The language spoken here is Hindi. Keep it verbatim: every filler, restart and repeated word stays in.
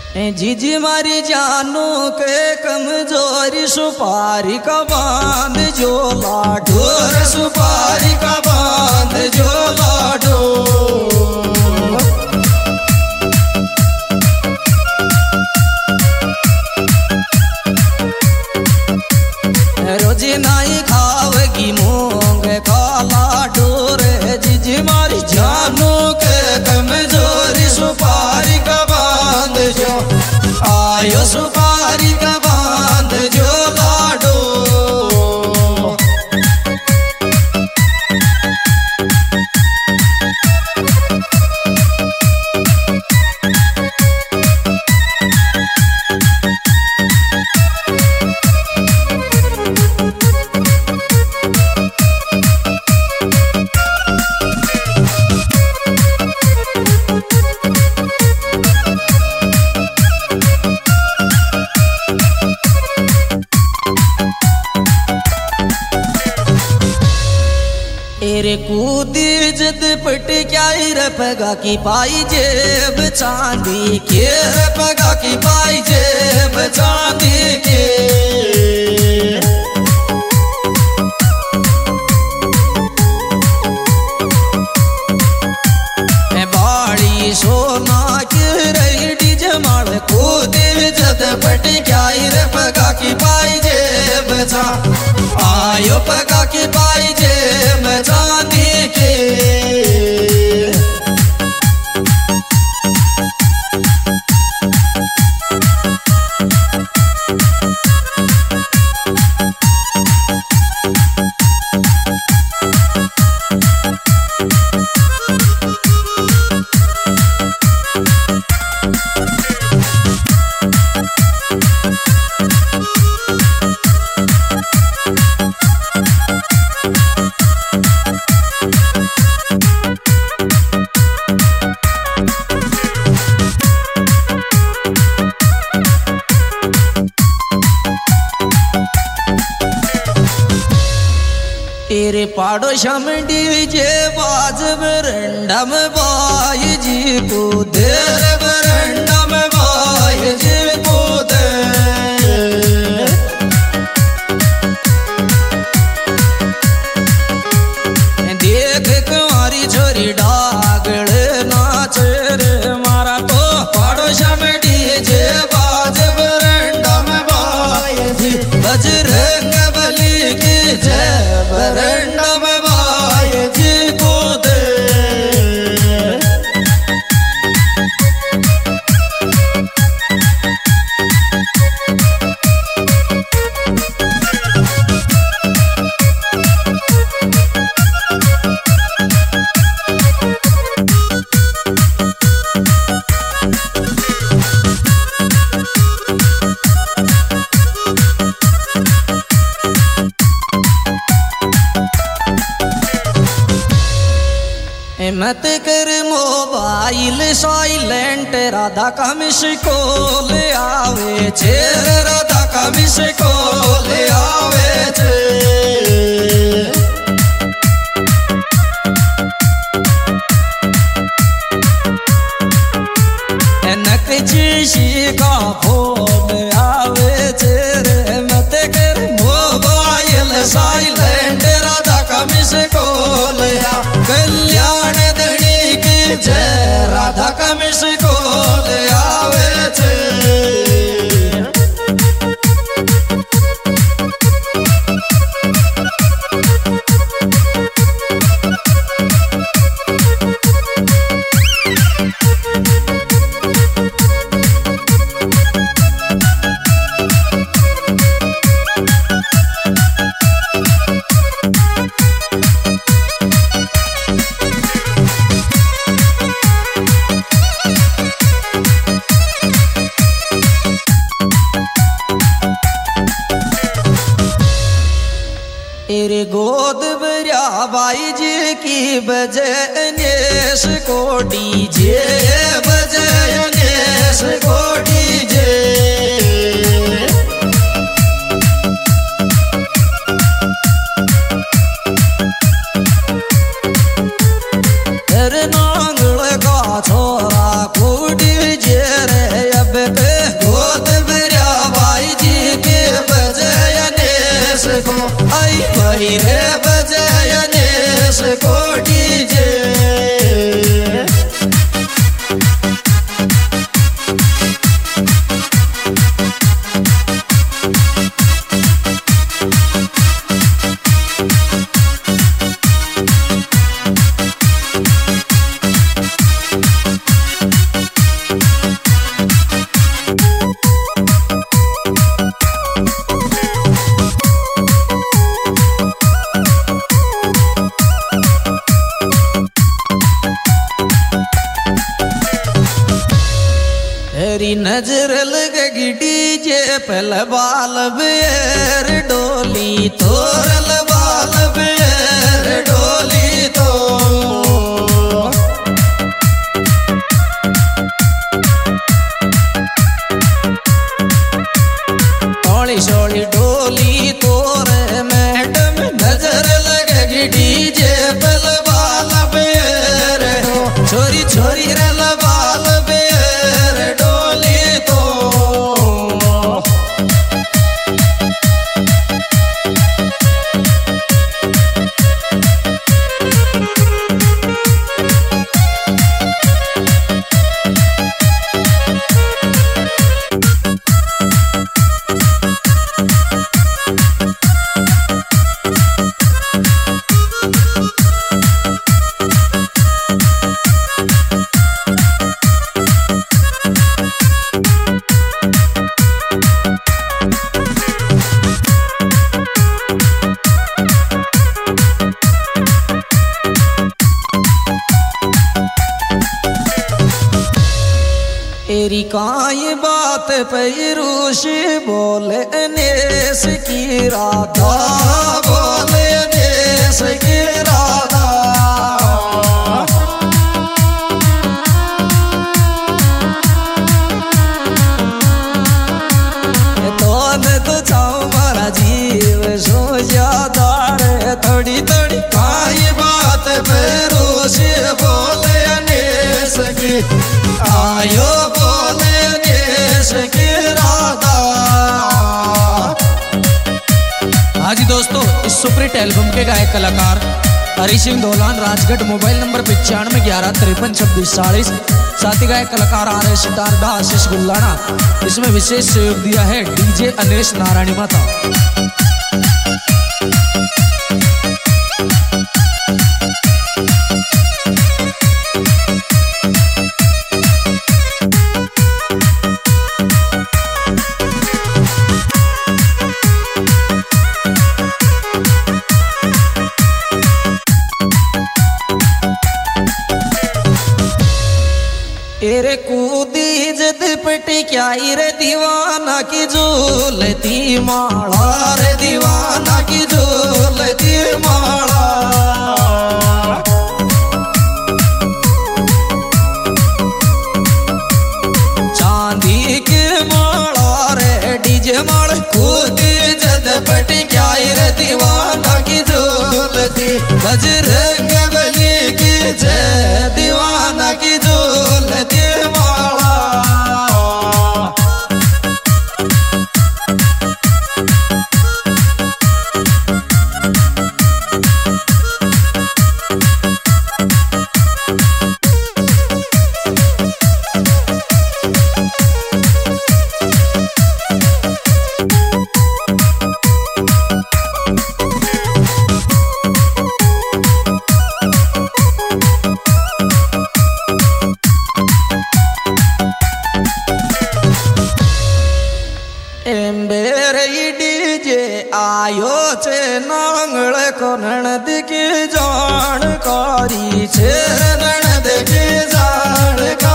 जीजी मारी जानू के कमजोरी सुपारी का बांध जो लाडो सुपारी का बांध जो लाडो रोजी नाई खावगी मूंग का लाडो रे जीजी मारी जानू के कमजोरी सुपारी का बांध जो आयो सुपारी का बांध जो लाडो तेरे कूदी जद पट क्या रपगा की पाई जेब चांदी के रपगा की पाई जेब चांदी के बाड़ी सोना के रेडी जमाड़ कूदी जद पट क्या रपगा की पाई जेब चा आयो पगा की पाई जेब चांदी के तेरे पाड़ो शमडी जे बाज बरंडा में बाई जी को देर बरंडा में बाई जी को दे देख कुंवारी छोरी डागड़ नाच रे मारा तो पाड़ो शमडी जे बाज बरंडा में बाई जी बजरंग बली की जय बरंडा में बाई जी को दे मत कर मोबाइल साइलेंट राधा का मिस कॉल आवे छे राधा का मिस कॉल आवे छे नकची का फोन आवे छे रे मत कर मोबाइल साइलेंट राधा का मिस कॉल कल्याण धनी की जय राधा का मिस कॉल आवे छे तेरे गोद भरिया बाई जी की बजय नेश को डीजे बजय नेश को डीजे तेरे नांगल का छोरा को डीजे रे अब आई रे बजयनेश को डीजे तेरी नजर लगी डीजे पल बाल बेर डोली तोरल बाल बेर डोली तो थोड़ी छोड़ी डोली तोर मैडम नजर लगी डीजे पल बाल बेर छोरी छोरी रल बाल तेरी काई बात पैरूश बोले नेस की राधा बोले नेस की राधा तो तो चाओ मारा जीव सो ज्यादा रे थोड़ी थोड़ी काई बात पैरूश बोले नेस की आयो बोले देश की राधा। हाँ जी दोस्तों, इस सुपरहिट एल्बम के गायक कलाकार हरी सिंह धोलान राजगढ़, मोबाइल नंबर पचानवे ग्यारह तिरपन छब्बीस चालीस। साथी गायक कलाकार आ रहे सितार डा आशीष गुल्लाना। इसमें विशेष सहयोग दिया है डीजे अनेश नारायणी माता। तेरे कूदी जद पटी क्या रे दीवाना की झूलती माला रे दीवाना की झूलती माला चांदी की माला रे डीजे माल कूदी जद पटी क्या रे दीवाना की झूलती बजरंग बली की जय दीवाना की झूलती माला। आयो छे नांगल को ननद की जानकारी छे ननद की जानकारी